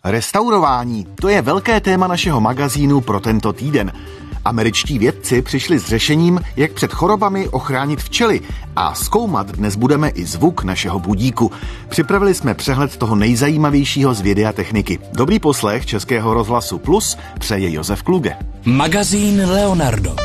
Restaurování, to je velké téma našeho magazínu pro tento týden. Američtí vědci přišli s řešením, jak před chorobami ochránit včely a zkoumat dnes budeme i zvuk našeho budíku. Připravili jsme přehled toho nejzajímavějšího z vědy a techniky. Dobrý poslech Českého rozhlasu Plus přeje Josef Kluge. Magazín Leonardo.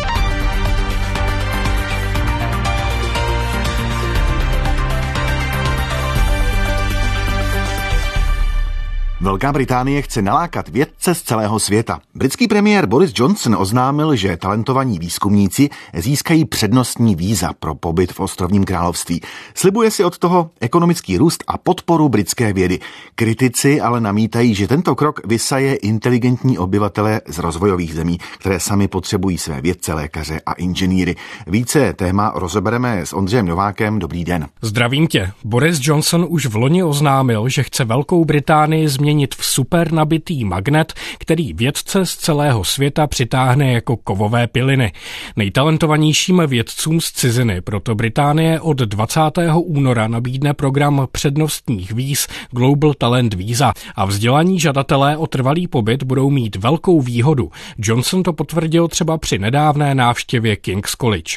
Velká Británie chce nalákat vědce z celého světa. Britský premiér Boris Johnson oznámil, že talentovaní výzkumníci získají přednostní víza pro pobyt v ostrovním království. Slibuje si od toho ekonomický růst a podporu britské vědy. Kritici ale namítají, že tento krok vysaje inteligentní obyvatele z rozvojových zemí, které sami potřebují své vědce, lékaře a inženýry. Více téma rozebereme s Ondřejem Novákem. Dobrý den. Zdravím tě. Boris Johnson už v loni oznámil, že chce Velkou Británii změnit v super nabitý magnet, který vědce z celého světa přitáhne jako kovové piliny. Nejtalentovanějším vědcům z ciziny proto Británie od 20. února nabídne program přednostních víz Global Talent Visa a vzdělaní žadatelé o trvalý pobyt budou mít velkou výhodu. Johnson to potvrdil třeba při nedávné návštěvě King's College.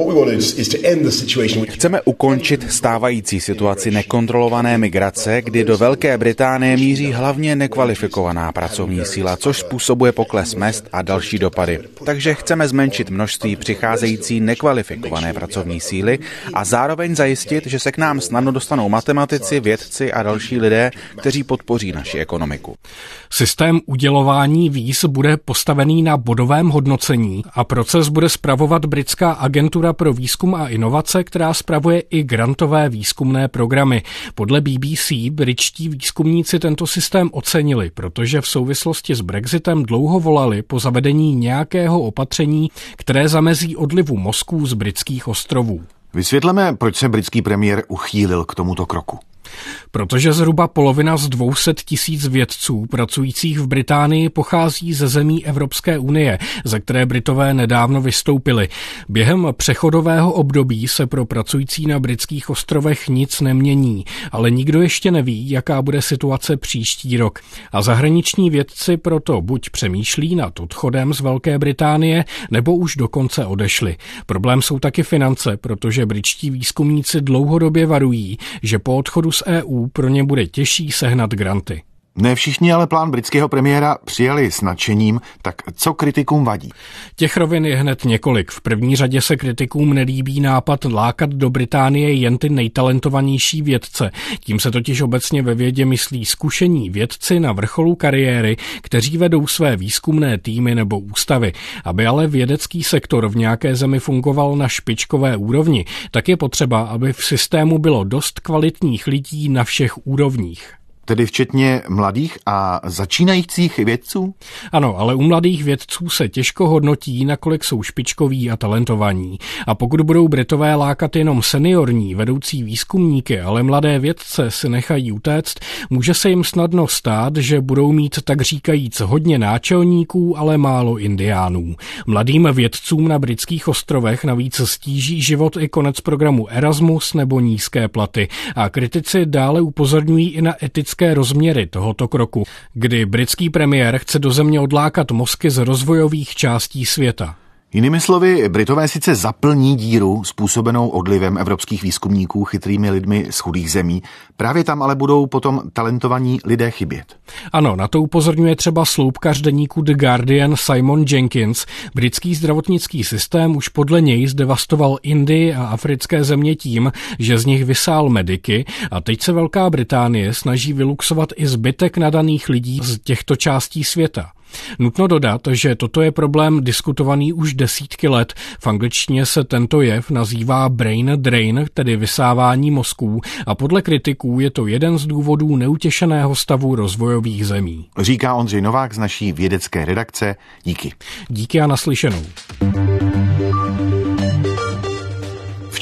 Chceme ukončit stávající situaci nekontrolované migrace, kdy do Velké Británie míří hlavně nekvalifikovaná pracovní síla, což způsobuje pokles mezd a další dopady. Takže chceme zmenšit množství přicházející nekvalifikované pracovní síly a zároveň zajistit, že se k nám snadno dostanou matematici, vědci a další lidé, kteří podpoří naši ekonomiku. Systém udělování víz bude postavený na bodovém hodnocení a proces bude spravovat britská agentura pro výzkum a inovace, která spravuje i grantové výzkumné programy. Podle BBC britští výzkumníci tento systém ocenili, protože v souvislosti s Brexitem dlouho volali po zavedení nějakého opatření, které zamezí odlivu mozků z britských ostrovů. Vysvětleme, proč se britský premiér uchýlil k tomuto kroku. Protože zhruba polovina z 200 000 vědců pracujících v Británii pochází ze zemí Evropské unie, ze které Britové nedávno vystoupili. Během přechodového období se pro pracující na britských ostrovech nic nemění, ale nikdo ještě neví, jaká bude situace příští rok. A zahraniční vědci proto buď přemýšlí nad odchodem z Velké Británie, nebo už dokonce odešli. Problém jsou taky finance, protože britští výzkumníci dlouhodobě varují, že po odchodu z EU pro ně bude těžší sehnat granty. Ne všichni ale plán britského premiéra přijali s nadšením, tak co kritikům vadí? Těch rovin je hned několik. V první řadě se kritikům nelíbí nápad lákat do Británie jen ty nejtalentovanější vědce. Tím se totiž obecně ve vědě myslí zkušení vědci na vrcholu kariéry, kteří vedou své výzkumné týmy nebo ústavy. Aby ale vědecký sektor v nějaké zemi fungoval na špičkové úrovni, tak je potřeba, aby v systému bylo dost kvalitních lidí na všech úrovních. Tedy včetně mladých a začínajících vědců? Ano, ale u mladých vědců se těžko hodnotí, nakolik jsou špičkoví a talentovaní. A pokud budou Britové lákat jenom seniorní vedoucí výzkumníky, ale mladé vědce si nechají utéct, může se jim snadno stát, že budou mít tak říkajíc hodně náčelníků, ale málo indiánů. Mladým vědcům na britských ostrovech navíc stíží život i konec programu Erasmus nebo nízké platy. A kritici dále upozorňují i na etické rozměry tohoto kroku, kdy britský premiér chce do země odlákat mozky z rozvojových částí světa. Jinými slovy, Britové sice zaplní díru způsobenou odlivem evropských výzkumníků chytrými lidmi z chudých zemí, právě tam ale budou potom talentovaní lidé chybět. Ano, na to upozorňuje třeba sloupkař deníku The Guardian Simon Jenkins. Britský zdravotnický systém už podle něj zdevastoval Indii a africké země tím, že z nich vysál mediky a teď se Velká Británie snaží vyluxovat i zbytek nadaných lidí z těchto částí světa. Nutno dodat, že toto je problém diskutovaný už desítky let. V angličtině se tento jev nazývá brain drain, tedy vysávání mozků, a podle kritiků je to jeden z důvodů neutěšeného stavu rozvojových zemí. Říká Ondřej Novák z naší vědecké redakce. Díky. Díky a naslyšenou. V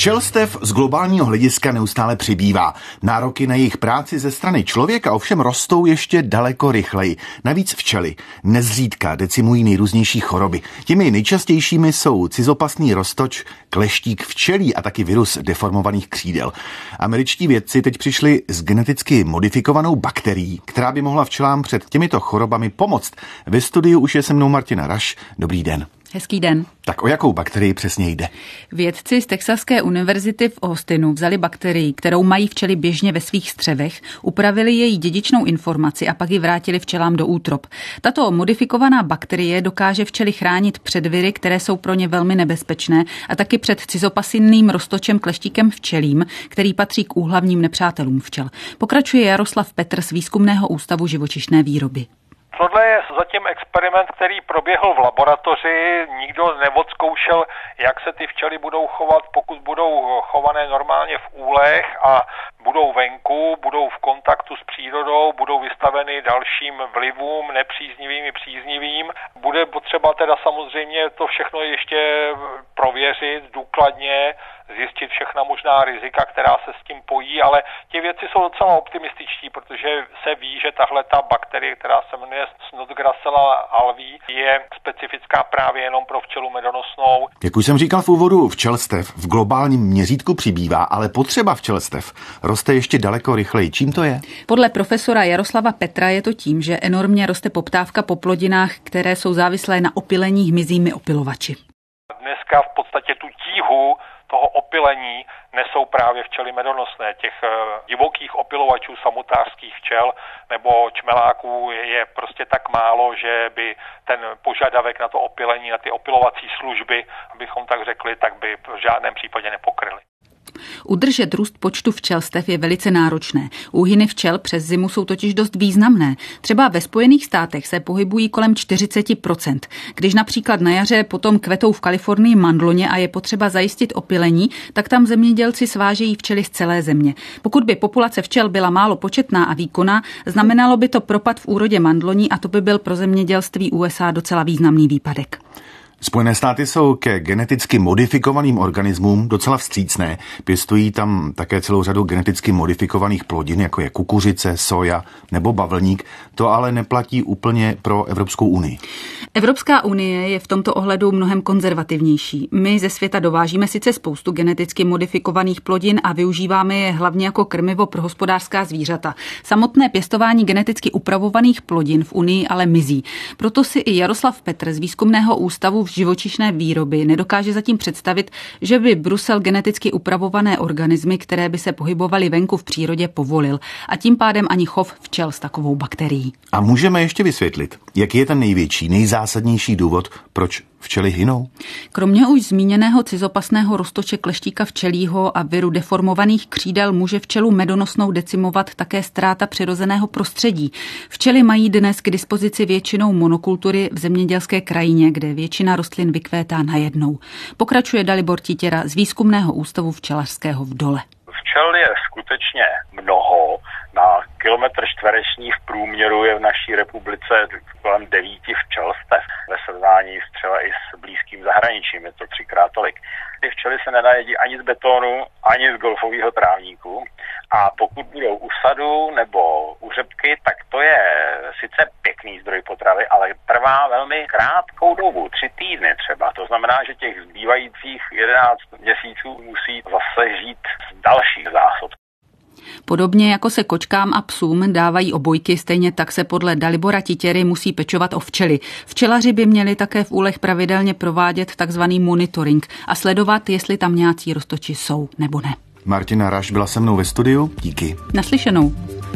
Včelstev z globálního hlediska neustále přibývá. Nároky na jejich práci ze strany člověka ovšem rostou ještě daleko rychleji. Navíc včely nezřídka decimují nejrůznější choroby. Těmi nejčastějšími jsou cizopasný roztoč, kleštík včelí a taky virus deformovaných křídel. Američtí vědci teď přišli s geneticky modifikovanou bakterií, která by mohla včelám před těmito chorobami pomoct. Ve studiu už je se mnou Martina Raš. Dobrý den. Hezký den. Tak o jakou bakterii přesně jde? Vědci z Texaské univerzity v Austinu vzali bakterii, kterou mají včely běžně ve svých střevech, upravili její dědičnou informaci a pak ji vrátili včelám do útrop. Tato modifikovaná bakterie dokáže včely chránit před viry, které jsou pro ně velmi nebezpečné, a taky před cizopasiným roztočem kleštíkem včelím, který patří k úhlavním nepřátelům včel. Pokračuje Jaroslav Petr z Výzkumného ústavu živočišné výroby. Tohle je zatím experiment, který proběhl v laboratoři. Nikdo neodzkoušel, jak se ty včely budou chovat, pokud budou chované normálně v úlech a budou venku, budou v kontaktu s přírodou, budou vystaveny dalším vlivům, nepříznivým i příznivým. Bude potřeba teda samozřejmě to všechno ještě prověřit důkladně, zjistit všechna možná rizika, která se s tím pojí, ale ti věci jsou docela optimističtí, protože se ví, že tahle ta bakterie, která se jmenuje Snodgrassella alvi, je specifická právě jenom pro včelu medonosnou. Jak už jsem říkal v úvodu, včelstev v globálním měřítku přibývá, ale potřeba včelstev roste ještě daleko rychleji. Čím to je? Podle profesora Jaroslava Petra je to tím, že enormně roste poptávka po plodinách, které jsou závislé na opylení hmyzími opylovači. Dneska v podstatě tu tíhu toho opylení nesou právě včely medonosné. Těch divokých opylovačů, samotářských včel nebo čmeláků je prostě tak málo, že by ten požadavek na to opylení, na ty opylovací služby, abychom tak řekli, tak by v žádném případě nepokryly. Udržet růst počtu včelstev je velice náročné. Úhyny včel přes zimu jsou totiž dost významné. Třeba ve Spojených státech se pohybují kolem 40%. Když například na jaře potom kvetou v Kalifornii mandloně a je potřeba zajistit opylení, tak tam zemědělci svážejí včely z celé země. Pokud by populace včel byla málo početná a výkonná, znamenalo by to propad v úrodě mandloní a to by byl pro zemědělství USA docela významný výpadek. Spojené státy jsou ke geneticky modifikovaným organismům docela vstřícné. Pěstují tam také celou řadu geneticky modifikovaných plodin, jako je kukuřice, soja nebo bavlník. To ale neplatí úplně pro Evropskou unii. Evropská unie je v tomto ohledu mnohem konzervativnější. My ze světa dovážíme sice spoustu geneticky modifikovaných plodin a využíváme je hlavně jako krmivo pro hospodářská zvířata. Samotné pěstování geneticky upravovaných plodin v unii ale mizí. Proto si i Jaroslav Petr z Výzkumného ústavu v živočišné výroby nedokáže zatím představit, že by Brusel geneticky upravované organismy, které by se pohybovaly venku v přírodě, povolil. A tím pádem ani chov včel s takovou bakterií. A můžeme ještě vysvětlit, jaký je ten největší, nejzásadnější důvod, proč včely hynou? Kromě už zmíněného cizopasného roztoče kleštíka včelího a viru deformovaných křídel může včelu medonosnou decimovat také ztráta přirozeného prostředí. Včely mají dnes k dispozici většinou monokultury v zemědělské krajině, kde většina rostlin vykvétá najednou. Pokračuje Dalibor Titěra z Výzkumného ústavu včelařského v Dole. Včel je skutečně mnoho. Na kilometr čtvereční v průměru je v naší republice kolem 9 včelstev. Ve srovnání třeba i s blízkým zahraničím je to 3krát tolik. Ty včely se nenajedí ani z betonu, ani z golfového trávníku. A pokud budou u sadu nebo u řepky, tak to je sice pěkný zdroj potravy, ale trvá velmi krátkou dobu, 3 týdny třeba. To znamená, že těch zbývajících 11 měsíců musí zase žít z dalších zásob. Podobně jako se kočkám a psům dávají obojky, stejně tak se podle Dalibora Titěry musí pečovat o včely. Včelaři by měli také v úlech pravidelně provádět takzvaný monitoring a sledovat, jestli tam nějací roztoči jsou nebo ne. Martina Raš byla se mnou ve studiu. Díky. Naslyšenou.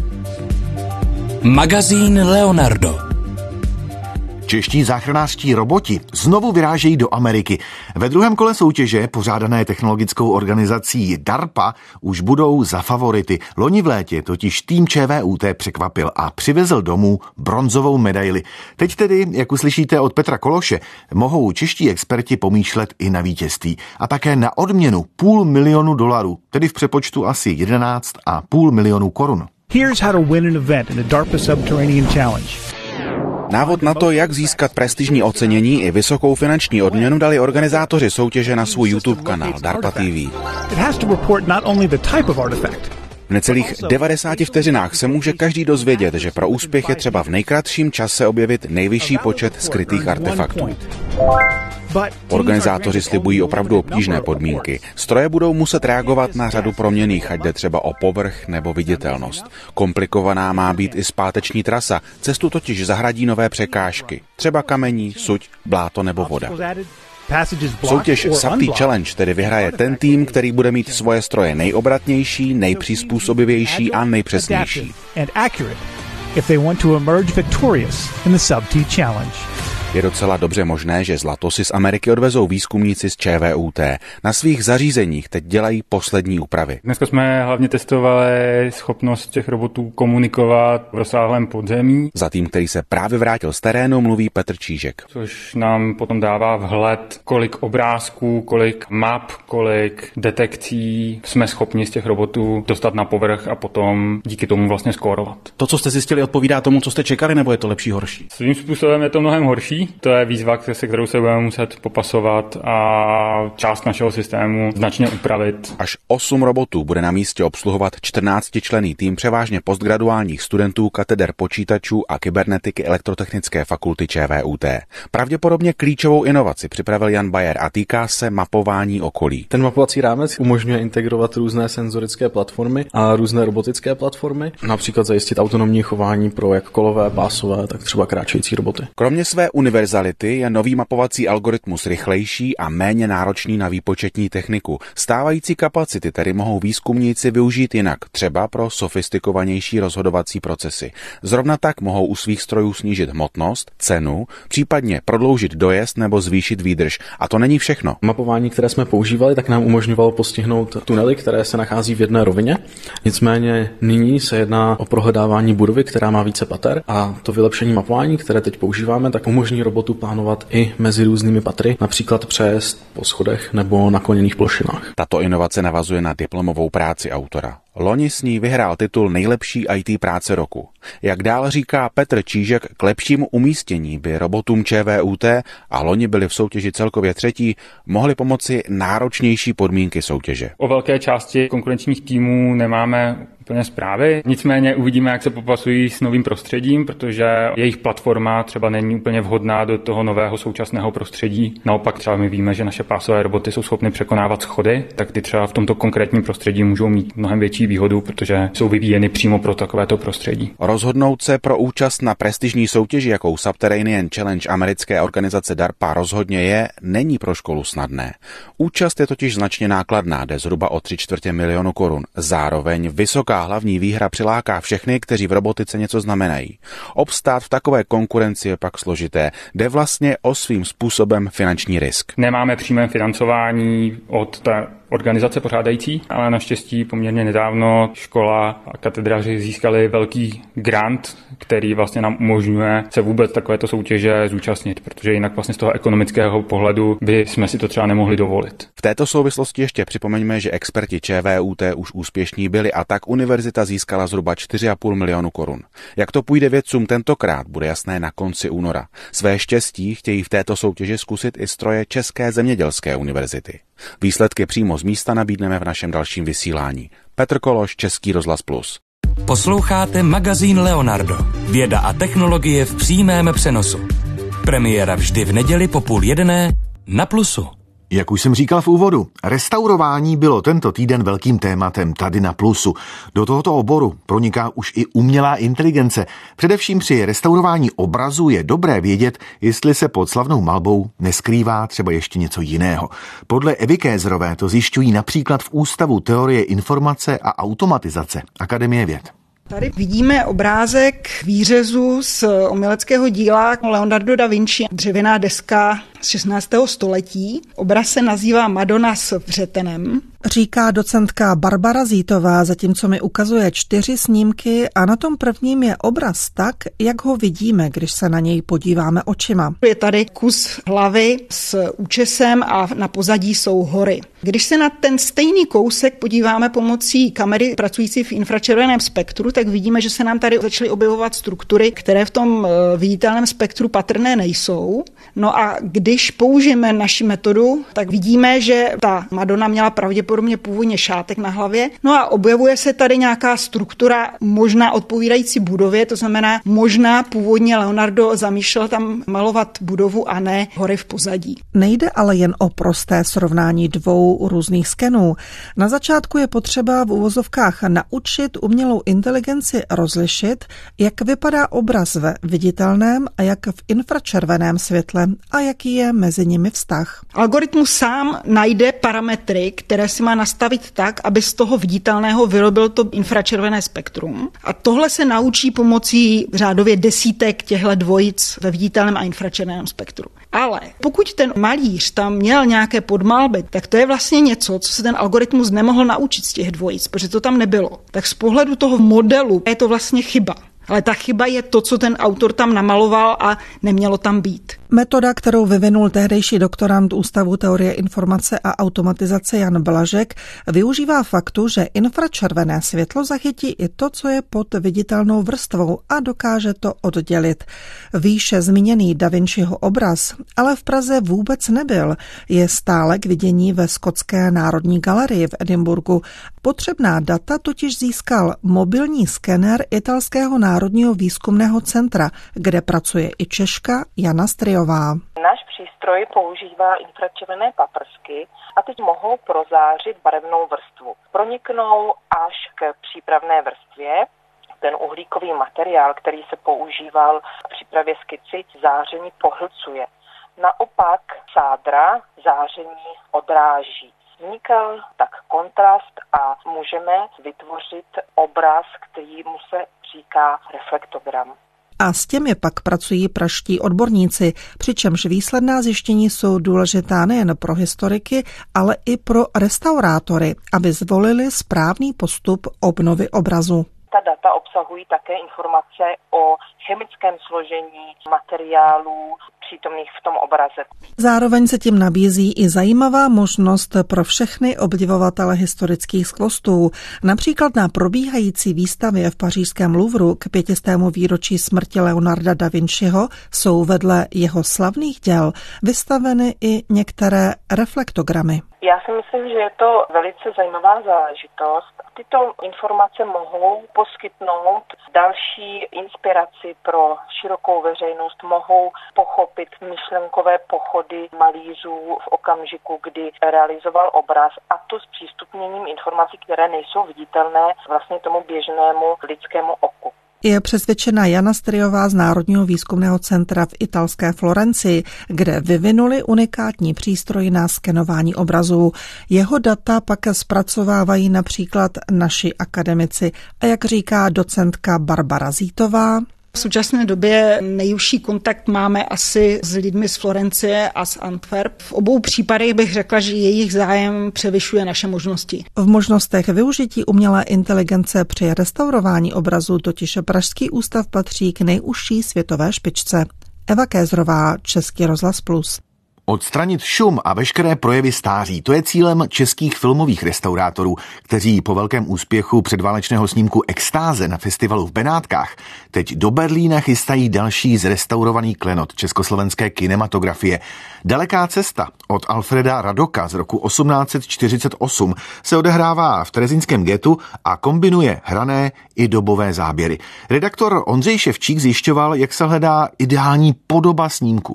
Magazín Leonardo. Čeští záchranářští roboti znovu vyrážejí do Ameriky. Ve druhém kole soutěže, pořádané technologickou organizací DARPA, už budou za favority. Loni v létě totiž tým ČVUT překvapil a přivezl domů bronzovou medaili. Teď tedy, jak uslyšíte od Petra Kološe, mohou čeští experti pomýšlet i na vítězství. A také na odměnu $500 000, tedy v přepočtu asi 11,5 milionu korun. Here's how to win an event in the DARPA Subterranean Challenge. Návod na to, jak získat prestižní ocenění i vysokou finanční odměnu, dali organizátoři soutěže na svůj YouTube kanál DARPA TV. V necelých 90 vteřinách se může každý dozvědět, že pro úspěch je třeba v nejkratším čase objevit nejvyšší počet skrytých artefaktů. Organizátoři slibují opravdu obtížné podmínky. Stroje budou muset reagovat na řadu proměnných, ať jde třeba o povrch nebo viditelnost. Komplikovaná má být i zpáteční trasa, cestu totiž zahradí nové překážky, třeba kamení, suť, bláto nebo voda. Soutěž Safety Challenge tedy vyhraje ten tým, který bude mít svoje stroje nejobratnější, nejpřizpůsobivější a nejpřesnější. Je docela dobře možné, že zlato si z Ameriky odvezou výzkumníci z ČVUT. Na svých zařízeních teď dělají poslední úpravy. Dneska jsme hlavně testovali schopnost těch robotů komunikovat v rozsáhlém podzemí. Za tým, který se právě vrátil z terénu, mluví Petr Čížek. Což nám potom dává vhled, kolik obrázků, kolik map, kolik detekcí jsme schopni z těch robotů dostat na povrch a potom díky tomu vlastně skórovat. To, co jste zjistili, odpovídá tomu, co jste čekali, nebo je to lepší, horší? Svým způsobem je to mnohem horší. To je výzva, se kterou se budeme muset popasovat a část našeho systému značně upravit. Až 8 robotů bude na místě obsluhovat 14členný tým převážně postgraduálních studentů kateder počítačů a kybernetiky Elektrotechnické fakulty ČVUT. Pravděpodobně klíčovou inovaci připravil Jan Bajer a týká se mapování okolí. Ten mapovací rámec umožňuje integrovat různé senzorické platformy a různé robotické platformy, například zajistit autonomní chování pro jak kolové, pásové, tak třeba kráčející roboty. Kromě své univerzality je nový mapovací algoritmus rychlejší a méně náročný na výpočetní techniku. Stávající kapacity tedy mohou výzkumníci využít jinak, třeba pro sofistikovanější rozhodovací procesy. Zrovna tak mohou u svých strojů snížit hmotnost, cenu, případně prodloužit dojezd nebo zvýšit výdrž. A to není všechno. Mapování, které jsme používali, tak nám umožňovalo postihnout tunely, které se nachází v jedné rovině. Nicméně nyní se jedná o prohledávání budovy, která má více pater, a to vylepšení mapování, které teď používáme, tak umožní robotu plánovat i mezi různými patry, například přejezd po schodech nebo nakloněných plošinách. Tato inovace navazuje na diplomovou práci autora. Loni s ní vyhrál titul nejlepší IT práce roku. Jak dál říká Petr Čížek, k lepšímu umístění by robotům ČVUT, a loni byli v soutěži celkově třetí, mohly pomoci náročnější podmínky soutěže. O velké části konkurenčních týmů nemáme úplně zprávy. Nicméně uvidíme, jak se popasují s novým prostředím, protože jejich platforma třeba není úplně vhodná do toho nového současného prostředí. Naopak třeba my víme, že naše pásové roboty jsou schopny překonávat schody, tak ty třeba v tomto konkrétním prostředí můžou mít mnohem větší výhodu, protože jsou vyvíjeny přímo pro takovéto prostředí. Rozhodnout se pro účast na prestižní soutěži, jakou Subterranean Challenge americké organizace DARPA rozhodně je, není pro školu snadné. Účast je totiž značně nákladná, jde zhruba o 3/4 milionu korun. Zároveň vysoká hlavní výhra přiláká všechny, kteří v robotice něco znamenají. Obstát v takové konkurenci je pak složité. Jde vlastně o svým způsobem finanční risk. Nemáme přímé financování od té organizace pořádající, ale naštěstí poměrně nedávno škola a katedraři získali velký grant, který vlastně nám umožňuje se vůbec takovéto soutěže zúčastnit, protože jinak vlastně z toho ekonomického pohledu by jsme si to třeba nemohli dovolit. V této souvislosti ještě připomeňme, že experti ČVUT už úspěšní byli a tak univerzita získala zhruba 4,5 milionu korun. Jak to půjde vědcům tentokrát, bude jasné na konci února. Své štěstí chtějí v této soutěži zkusit i stroje České zemědělské univerzity. Výsledky přímo z místa nabídneme v našem dalším vysílání. Petr Kološ, Český rozhlas Plus. Posloucháte magazín Leonardo. Věda a technologie v přímém přenosu. Premiéra vždy v neděli po 12:30 na Plusu. Jak už jsem říkal v úvodu, restaurování bylo tento týden velkým tématem tady na Plusu. Do tohoto oboru proniká už i umělá inteligence. Především při restaurování obrazu je dobré vědět, jestli se pod slavnou malbou neskrývá třeba ještě něco jiného. Podle Evy Kézerové to zjišťují například v Ústavu teorie informace a automatizace Akademie věd. Tady vidíme obrázek výřezu z uměleckého díla Leonardo da Vinci. Dřevěná deska z 16. století. Obraz se nazývá Madonna s vřetenem. Říká docentka Barbara Zítová, zatímco mi ukazuje 4 snímky a na tom prvním je obraz tak, jak ho vidíme, když se na něj podíváme očima. Je tady kus hlavy s účesem a na pozadí jsou hory. Když se na ten stejný kousek podíváme pomocí kamery pracující v infračerveném spektru, tak vidíme, že se nám tady začaly objevovat struktury, které v tom viditelném spektru patrné nejsou. No a když použijeme naši metodu, tak vidíme, že ta Madonna měla pravděpodobně původně šátek na hlavě. No a objevuje se tady nějaká struktura možná odpovídající budově, to znamená možná původně Leonardo zamýšlel tam malovat budovu a ne hory v pozadí. Nejde ale jen o prosté srovnání 2 různých skenů. Na začátku je potřeba v uvozovkách naučit umělou inteligenci rozlišit, jak vypadá obraz ve viditelném a jak v infračerveném světle a jaký je mezi nimi vztah. Algoritmus sám najde parametry, které si má nastavit tak, aby z toho viditelného vyrobil to infračervené spektrum. A tohle se naučí pomocí řádově desítek těchto dvojic ve viditelném a infračerveném spektru. Ale pokud ten malíř tam měl nějaké podmalby, tak to je vlastně něco, co se ten algoritmus nemohl naučit z těch dvojic, protože to tam nebylo. Tak z pohledu toho modelu je to vlastně chyba. Ale ta chyba je to, co ten autor tam namaloval a nemělo tam být. Metoda, kterou vyvinul tehdejší doktorand Ústavu teorie informace a automatizace Jan Blažek, využívá faktu, že infračervené světlo zachytí i to, co je pod viditelnou vrstvou a dokáže to oddělit. Výše zmíněný Da Vinciho obraz ale v Praze vůbec nebyl. Je stále k vidění ve Skotské národní galerii v Edinburgu. Potřebná data totiž získal mobilní skener italského národního výzkumného centra, kde pracuje i Češka Jana Stryjová. Náš přístroj používá infračervené paprsky a teď mohou prozářit barevnou vrstvu. Proniknou až k přípravné vrstvě. Ten uhlíkový materiál, který se používal k přípravě skici, záření pohlcuje. Naopak sádra záření odráží. Vzniká tak kontrast a můžeme vytvořit obraz, kterému se říká reflektogram. A s těmi pak pracují pražští odborníci, přičemž výsledná zjištění jsou důležitá nejen pro historiky, ale i pro restaurátory, aby zvolili správný postup obnovy obrazu. Ta data obsahují také informace o chemickém složení materiálů přítomných v tom obraze. Zároveň se tím nabízí i zajímavá možnost pro všechny obdivovatele historických skvostů. Například na probíhající výstavě v pařížském Louvru k 500. výročí smrti Leonarda da Vinciho jsou vedle jeho slavných děl vystaveny i některé reflektogramy. Já si myslím, že je to velice zajímavá záležitost. Tyto informace mohou poskytnout další inspiraci pro širokou veřejnost, mohou pochopit myšlenkové pochody malířů v okamžiku, kdy realizoval obraz, a to s přístupněním informací, které nejsou viditelné vlastně tomu běžnému lidskému oku. Je přesvědčena Jana Stryjová z Národního výzkumného centra v italské Florencii, kde vyvinuli unikátní přístroj na skenování obrazů. Jeho data pak zpracovávají například naši akademici. A jak říká docentka Barbara Zítová, v současné době nejužší kontakt máme asi s lidmi z Florencie a z Antwerp. V obou případech bych řekla, že jejich zájem převyšuje naše možnosti. V možnostech využití umělé inteligence při restaurování obrazu totiž Pražský ústav patří k nejužší světové špičce. Eva Kézrová, Český rozhlas Plus. Odstranit šum a veškeré projevy stáří, to je cílem českých filmových restaurátorů, kteří po velkém úspěchu předválečného snímku Extáze na festivalu v Benátkách teď do Berlína chystají další zrestaurovaný klenot československé kinematografie. Daleká cesta od Alfreda Radoka z roku 1848 se odehrává v terezínském ghettu a kombinuje hrané i dobové záběry. Redaktor Ondřej Ševčík zjišťoval, jak se hledá ideální podoba snímku.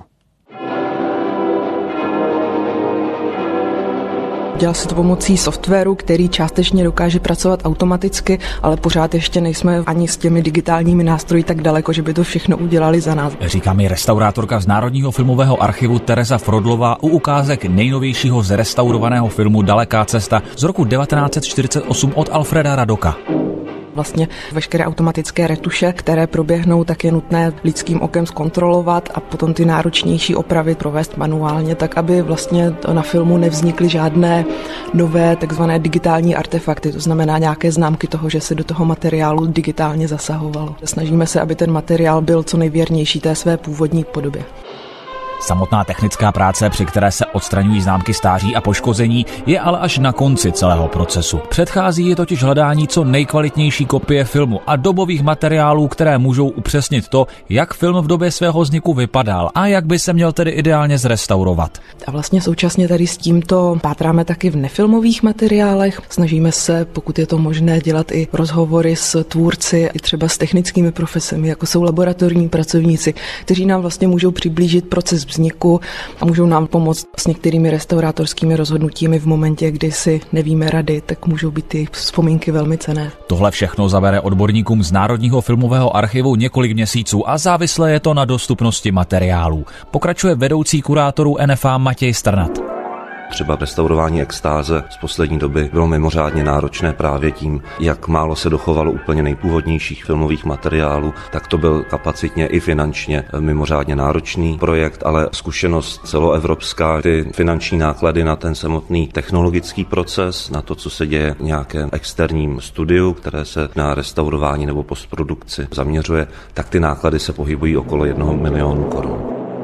Dělá se to pomocí softwaru, který částečně dokáže pracovat automaticky, ale pořád ještě nejsme ani s těmi digitálními nástroji tak daleko, že by to všechno udělali za nás. Říká mi restaurátorka z Národního filmového archivu Tereza Frodlová u ukázek nejnovějšího zrestaurovaného filmu Daleká cesta z roku 1948 od Alfreda Radoka. Vlastně veškeré automatické retuše, které proběhnou, tak je nutné lidským okem zkontrolovat a potom ty náročnější opravy provést manuálně, tak aby vlastně na filmu nevznikly žádné nové takzvané digitální artefakty, to znamená nějaké známky toho, že se do toho materiálu digitálně zasahovalo. Snažíme se, aby ten materiál byl co nejvěrnější té své původní podobě. Samotná technická práce, při které se odstraňují známky stáří a poškození, je ale až na konci celého procesu. Předchází je totiž hledání co nejkvalitnější kopie filmu a dobových materiálů, které můžou upřesnit to, jak film v době svého vzniku vypadal a jak by se měl tedy ideálně zrestaurovat. A vlastně současně tady s tímto pátráme taky v nefilmových materiálech. Snažíme se, pokud je to možné, dělat i rozhovory s tvůrci, i třeba s technickými profesemi, jako jsou laboratorní pracovníci, kteří nám vlastně můžou přiblížit proces vzniku a můžou nám pomoct s některými restaurátorskými rozhodnutími v momentě, kdy si nevíme rady, tak můžou být ty vzpomínky velmi cenné. Tohle všechno zabere odborníkům z Národního filmového archivu několik měsíců a závislé je to na dostupnosti materiálů. Pokračuje vedoucí kurátorů NFA Matěj Strnad. Třeba restaurování extáze z poslední doby bylo mimořádně náročné právě tím, jak málo se dochovalo úplně nejpůvodnějších filmových materiálů, tak to byl kapacitně i finančně mimořádně náročný projekt, ale zkušenost celoevropská, ty finanční náklady na ten samotný technologický proces, na to, co se děje v nějakém externím studiu, které se na restaurování nebo postprodukci zaměřuje, tak ty náklady se pohybují okolo 1 milionu korun.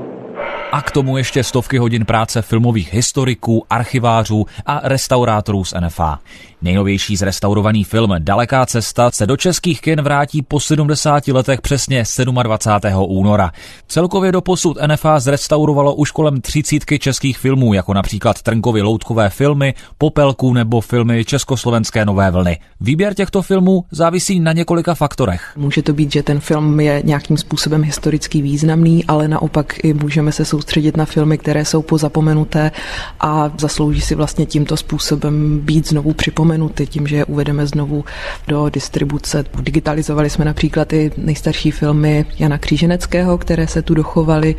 A k tomu ještě stovky hodin práce filmových historiků, archivářů a restaurátorů z NFA. Nejnovější zrestaurovaný film Daleká cesta se do českých kin vrátí po 70 letech přesně 27. února. Celkově doposud NFA zrestaurovalo už kolem 30 českých filmů, jako například Trnkovy loutkové filmy, Popelku nebo filmy Československé nové vlny. Výběr těchto filmů závisí na několika faktorech. Může to být, že ten film je nějakým způsobem historicky významný, ale naopak i můžeme se soustředit na filmy, které jsou pozapomenuté a zaslouží si vlastně tímto způsobem být znovu připomenuty tím, že je uvedeme znovu do distribuce. Digitalizovali jsme například i nejstarší filmy Jana Kříženeckého, které se tu dochovaly,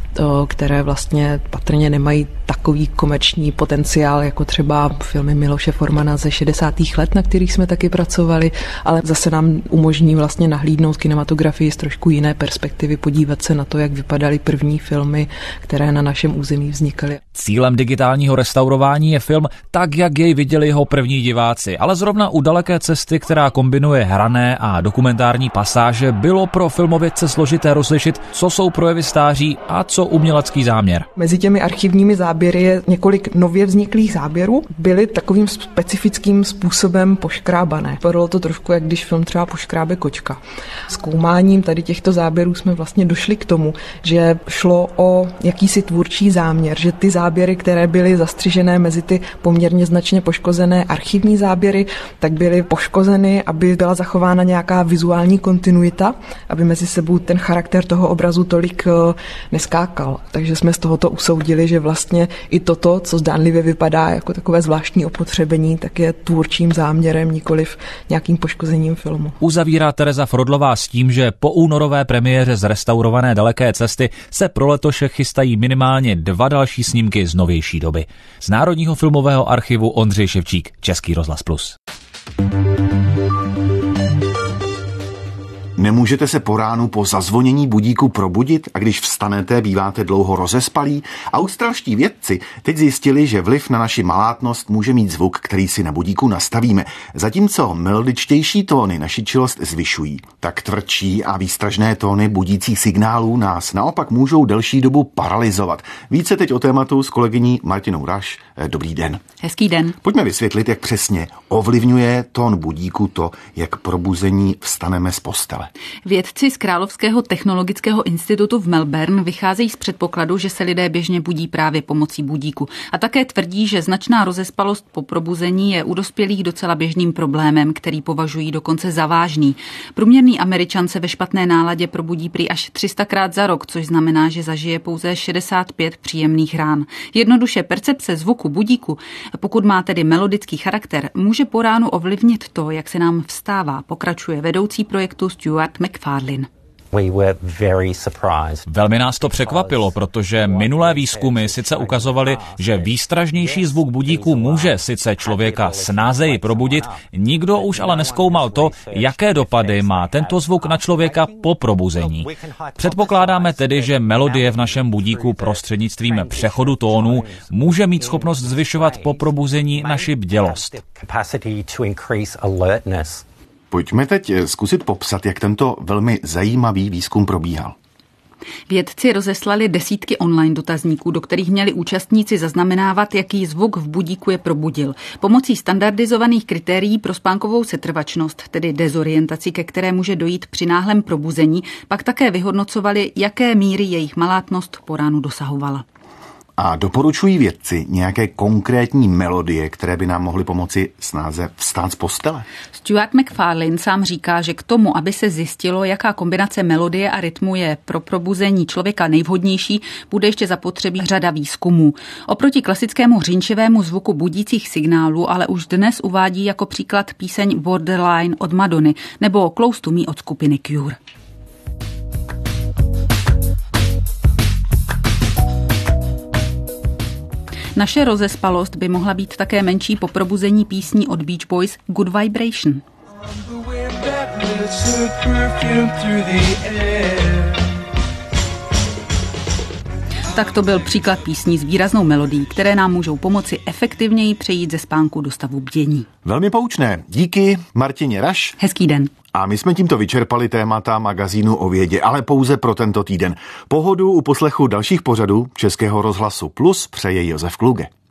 které vlastně patrně nemají takový komerční potenciál, jako třeba filmy Miloše Formana ze 60. let, na kterých jsme taky pracovali, ale zase nám umožní vlastně nahlídnout kinematografii z trošku jiné perspektivy, podívat se na to, jak vypadaly první filmy, které na našem území vznikaly. Cílem digitálního restaurování je film tak, jak jej viděli jeho první diváci, ale zrovna u Daleké cesty, která kombinuje hrané a dokumentární pasáže, bylo pro filmovědce složité rozlišit, co jsou projevy stáří a co umělecký záměr. Mezi těmi archivními záběry je několik nově vzniklých záběrů, byly takovým specifickým způsobem poškrábané. Bylo to trošku, jak když film třeba poškrábe kočka. Zkoumáním tady těchto záběrů jsme vlastně došli k tomu, že šlo o jakýsi tvůrčí záměr, že ty záběry, které byly zastřižené mezi ty poměrně značně poškozené archivní záběry, tak byly poškozeny, aby byla zachována nějaká vizuální kontinuita, aby mezi sebou ten charakter toho obrazu tolik neskákal. Takže jsme z tohoto usoudili, že vlastně i toto, co zdánlivě vypadá jako takové zvláštní opotřebení, tak je tvůrčím záměrem, nikoliv nějakým poškozením filmu. Uzavírá Tereza Frodlová s tím, že po únorové premiéře zrestaurované Daleké cesty se pro letošek chystají minimálně 2 další snímky z novější doby. Z Národního filmového archivu Ondřej Ševčík, Český rozhlas Plus. Nemůžete se po ránu po zazvonění budíku probudit a když vstanete, býváte dlouho rozespalí? Australští vědci teď zjistili, že vliv na naši malátnost může mít zvuk, který si na budíku nastavíme. Zatímco melodičtější tóny naši čilost zvyšují, tak tvrdší a výstražné tóny budících signálů nás naopak můžou delší dobu paralyzovat. Více teď o tématu s kolegyní Martinou Raš. Dobrý den. Hezký den. Pojďme vysvětlit, jak přesně ovlivňuje tón budíku to, jak probuzení vstaneme z postele. Vědci z Královského technologického institutu v Melbourne vycházejí z předpokladu, že se lidé běžně budí právě pomocí budíku. A také tvrdí, že značná rozespalost po probuzení je u dospělých docela běžným problémem, který považují dokonce za vážný. Průměrný Američan se ve špatné náladě probudí prý až 300krát za rok, což znamená, že zažije pouze 65 příjemných rán. Jednoduše percepce zvuku budíku, pokud má tedy melodický charakter, může po ránu ovlivnit to, jak se nám vstává, pokračuje vedoucí projektu Stuart McFarlane. Velmi nás to překvapilo, protože minulé výzkumy sice ukazovaly, že výstražnější zvuk budíku může sice člověka snázeji probudit, nikdo už ale nezkoumal to, jaké dopady má tento zvuk na člověka po probuzení. Předpokládáme tedy, že melodie v našem budíku prostřednictvím přechodu tónů může mít schopnost zvyšovat po probuzení naši bdělost. Pojďme teď zkusit popsat, jak tento velmi zajímavý výzkum probíhal. Vědci rozeslali desítky online dotazníků, do kterých měli účastníci zaznamenávat, jaký zvuk v budíku je probudil. Pomocí standardizovaných kritérií pro spánkovou setrvačnost, tedy dezorientaci, ke které může dojít při náhlém probuzení, pak také vyhodnocovali, jaké míry jejich malátnost po ránu dosahovala. A doporučují vědci nějaké konkrétní melodie, které by nám mohly pomoci snáze vstát z postele? Stuart McFarlane sám říká, že k tomu, aby se zjistilo, jaká kombinace melodie a rytmu je pro probuzení člověka nejvhodnější, bude ještě zapotřebí řada výzkumů. Oproti klasickému hřinčivému zvuku budících signálů ale už dnes uvádí jako příklad píseň Borderline od Madony nebo Close to Me od skupiny Cure. Naše rozespalost by mohla být také menší po probuzení písní od Beach Boys Good Vibration. Tak to byl příklad písní s výraznou melodií, které nám můžou pomoci efektivněji přejít ze spánku do stavu bdění. Velmi poučné. Díky Martině Raš. Hezký den. A my jsme tímto vyčerpali témata magazínu o vědě, ale pouze pro tento týden. Pohodu u poslechu dalších pořadů Českého rozhlasu Plus přeje Josef Kluge.